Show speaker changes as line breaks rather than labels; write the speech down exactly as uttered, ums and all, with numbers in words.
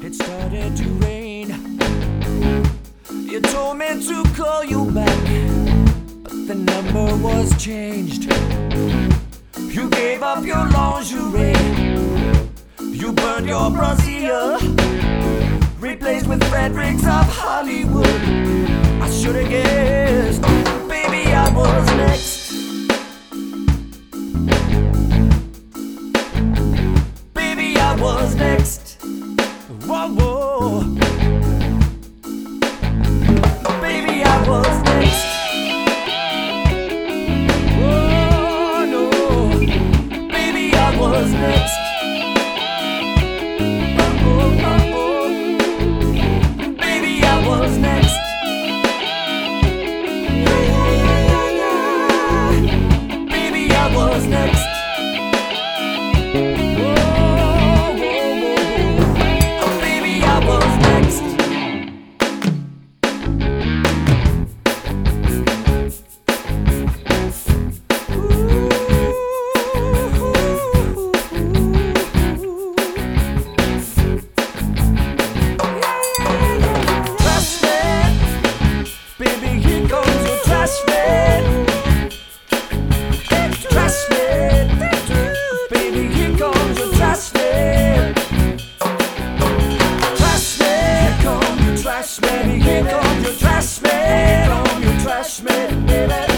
it started to rain. You told me to call you back, but the number was changed. You gave up your lingerie, you burned your brassiere, replaced with Fredericks of Hollywood. I should've guessed, baby, I was next. Baby, I was next. Whoa, whoa. Baby, I was next. Oh, no. Baby, I was next. Oh, oh, oh, oh. Baby, I was next. Yeah, yeah, yeah, yeah. Baby, I was next. Baby, here comes your trash man, on your trash man, baby.